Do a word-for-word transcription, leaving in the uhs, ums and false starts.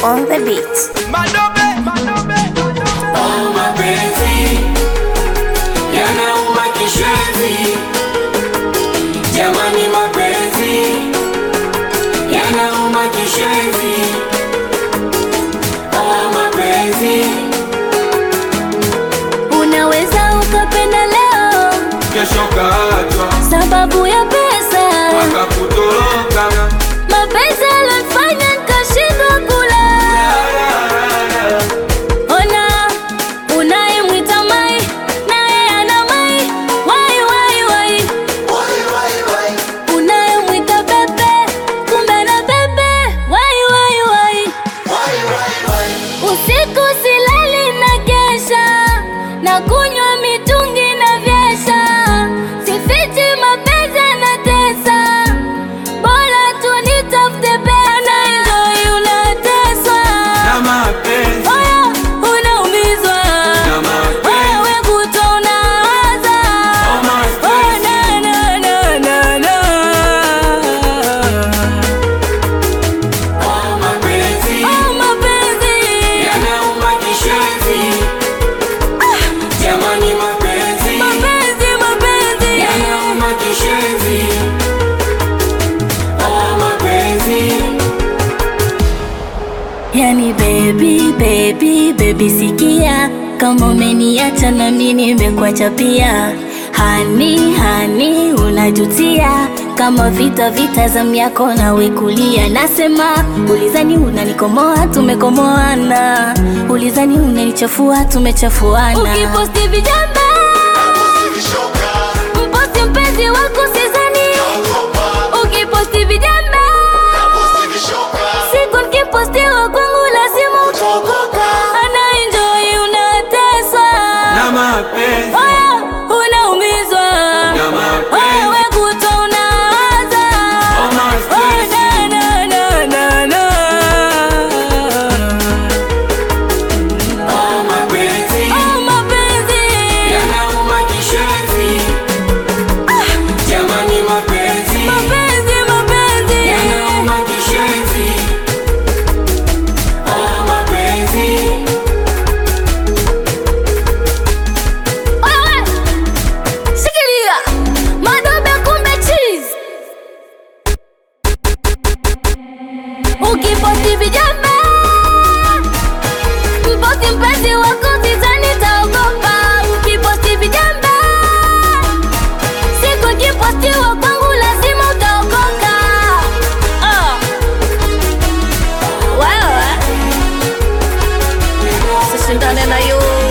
on the beat. Madobe, Madobe, Madobe. Oh, mapenzi yanauma kishenzi, jamani, mapenzi yanauma kishenzi. Oh, mapenzi unaweza ukapenda leo, kesho kaachwa sababu ya pesa, akakutoroka. mapenzi alifanya nikashindwa kula. Ona unayemwita mai naye ana mai, wai wai wai, unayemwita bebe kumbe na bebe, wai wai wai. Usiku silali na kesha na kunywa mitungi na vyesha, sifichi mapenzi na tesa, bora tu nitafute pesa na enjoy. Unateswa Na mapenzi, oya, unaumizwa na mapenzi, wewe kuto unawaza. oh, Oh, mapenzi, na, na, na, na, na. oh, mapenzi Oh, mapenzi yanauma kishenzi, jamani, mapenzi mapenzi mapenzi yanauma kishenzi. Oh, mapenzi yani baby, baby, baby sikia, kama umeniacha na mimi nimekuacha pia. Hani, hani, unajutia kama vita vita za miako na wekulia. Nasema ulizani unanikomoa, tumekomoana. Ulizani unanichafua, tumechafuana. Ukiposti vijamba mposti mpenzi wako sizani. Ukiposti vijamba siku nikipostiwa kwangu lazima utaokoka. Ana enjoy, unateswa na mapenzi, oya, unaumizwa na mapenzi, wewe kuto unawaza. oh, Oh, mapenzi, na, na, na, na, na. oh, mapenzi Oh, mapenzi yanauma kishenzi, jamani, mapenzi mapenzi mapenzi yanauma kishenzi. Oh, mapenzi wewe shikilia Madobe kumbe cheese. Ukiposti vijamba mposti mpenzi wako sizani taogopa. Ukiposti vijamba siku nikipostiwa kwangu lazima utaokoka. Oh. Wewe sishindane na yu